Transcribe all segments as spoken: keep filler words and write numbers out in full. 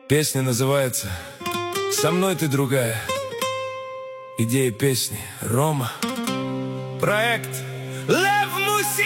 Песня называется «Со мной ты другая». Идея песни Рома. Проект Лев Муси.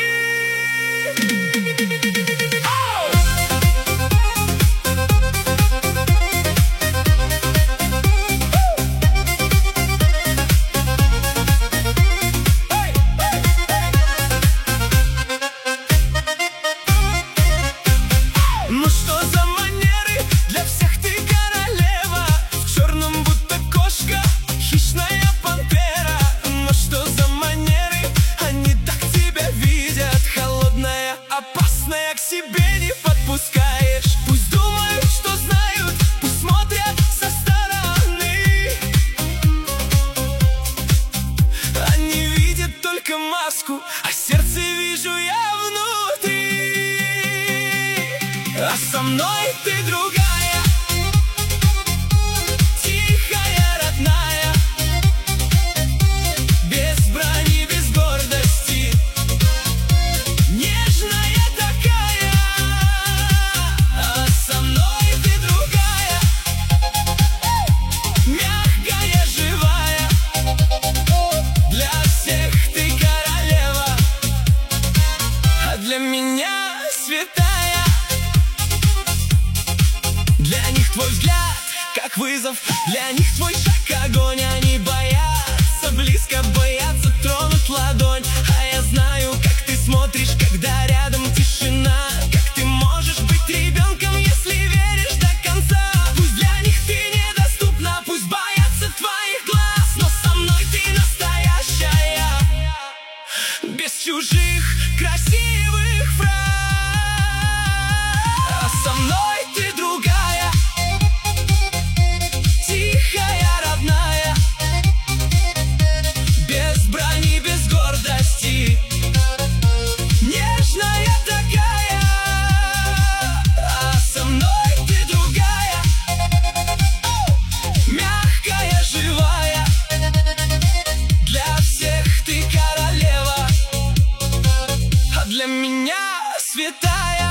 Ну что за манеры, для всех ты королева, в черном будто кошка, хищная пантера. Ну что за манеры, они так тебя видят, холодная, опасная, к себе не подпускаешь. Пусть думают, что знают, пусть смотрят со стороны. Они видят только маску, а сердце вижу я внутри. А со мной ты другая, тихая, родная, без брони, без гордости, нежная такая. А со мной ты другая, мягкая, живая, для всех ты королева, а для меня святая. Для них твой взгляд, как вызов, для них твой шаг огонь. Они боятся близко, боятся тронуть ладонь. А я знаю, как ты смотришь, когда рядом тишина. Как ты можешь быть ребенком, если веришь до конца. Пусть для них ты недоступна, пусть боятся твоих глаз, но со мной ты настоящая, без чужих красивых фраз. А со мной ты другая, тихая, родная, без брони, без гордости, нежная такая. А со мной ты другая, мягкая, живая, для всех ты королева, а для меня святая.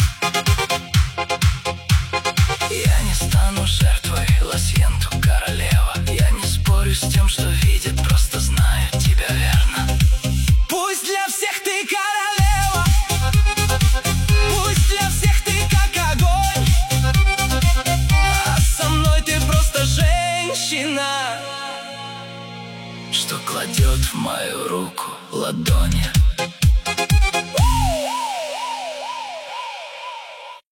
Я не стану жертвой, лосьенту королева. Я не спорю с тем, что видят, просто знаю тебя верно. Пусть для всех ты королева, пусть для всех ты как огонь, а со мной ты просто женщина, что кладет в мою руку ладони.